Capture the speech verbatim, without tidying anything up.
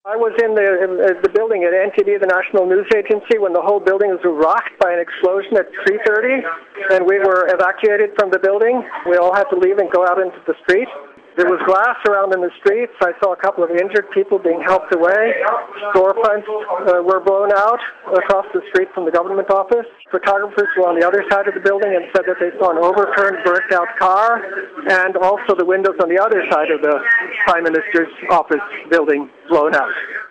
I was in the in the building at N T D, the National News Agency, when the whole building was rocked by an explosion at three thirty, and we were evacuated from the building. We all had to leave and go out into the street. There was glass around in the streets. I saw a couple of injured people being helped away. Storefronts uh, were blown out across the street from the government office. Photographers were on the other side of the building and said that they saw an overturned, burnt-out car, and also the windows on the other side of the Prime Minister's office building blown out.